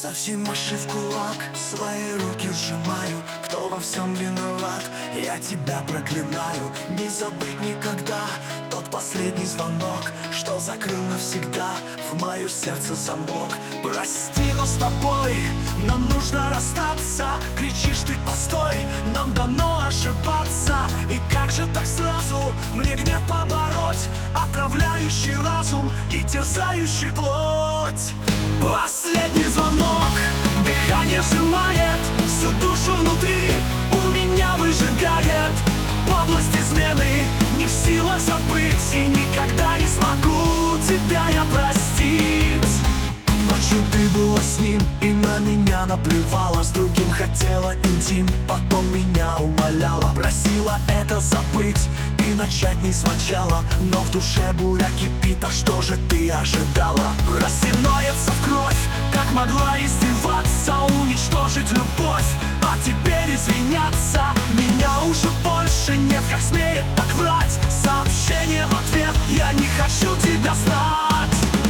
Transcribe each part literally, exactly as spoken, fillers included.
Совсем маши в кулак, свои руки сжимаю. Кто во всем виноват, я тебя проклинаю. Не забыть никогда тот последний звонок, что закрыл навсегда в мое сердце замок. Прости, но с тобой нам нужно расстаться. Кричишь ты, постой, нам дано ошибаться. И как же так сразу мне гнев побороть, отравляющий разум и терзающий плоть? Последний звонок, дыхание сжимает, всю душу внутри у меня выжигает. Подлость измены, не в силах забыть, и никогда не смогу тебя я простить. Ночью ты была с ним, и на меня наплевала. С другим хотела интим, потом меня умоляла. Просила это забыть и начать не сначала. Но в душе буря кипит, а что же ты ожидала? Рассыпается в кровь, как могла издеваться, уничтожить любовь, а теперь извиняться. Меня уже больше нет, как смеет так врать. Сообщение в ответ: я не хочу тебя знать.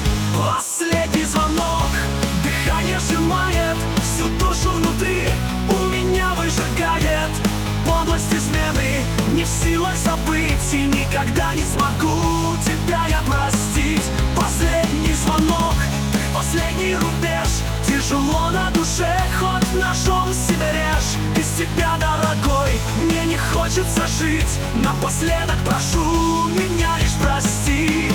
Последний звонок, дыхание сжимает, всю душу внутри у меня выжигает. Подлость измены, не в силах забыть, и никогда не смогу тебя я простить. Последний звонок, последний рубеж, тяжело на душе, хоть ножом себе режь. Без тебя, дорогой, мне не хочется жить. Напоследок прошу меня лишь простить.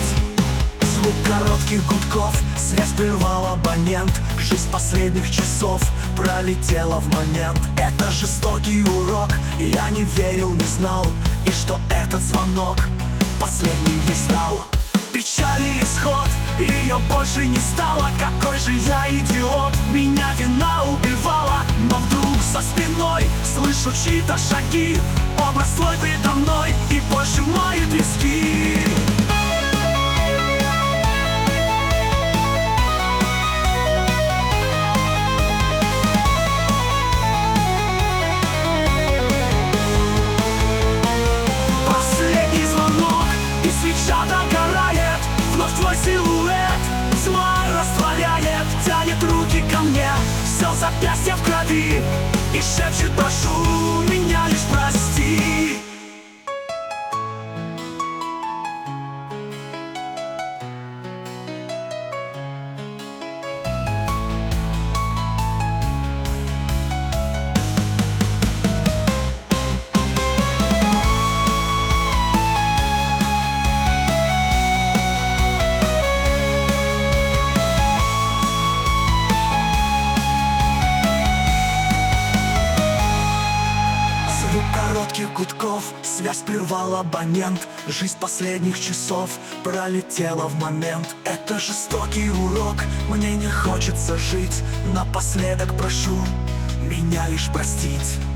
Звук коротких гудков, связь прервал абонент. Жизнь последних часов пролетела в момент. Это жестокий урок, я не верил, не знал, и что этот звонок последний не стал. Печали исход, ее больше не стало. Какой же я идиот, меня вина убивала. Но вдруг за спиной слышу чьи-то шаги, образ твой предо мной, и больше мои близки. Свеча догорает, вновь твой силуэт тьма растворяет, тянет руки ко мне, все запястье в крови, и шепчет: прошу меня лишь прости. Коротких гудков, связь прервал абонент. Жизнь последних часов пролетела в момент. Это жестокий урок, мне не хочется жить. Напоследок прошу меня лишь простить.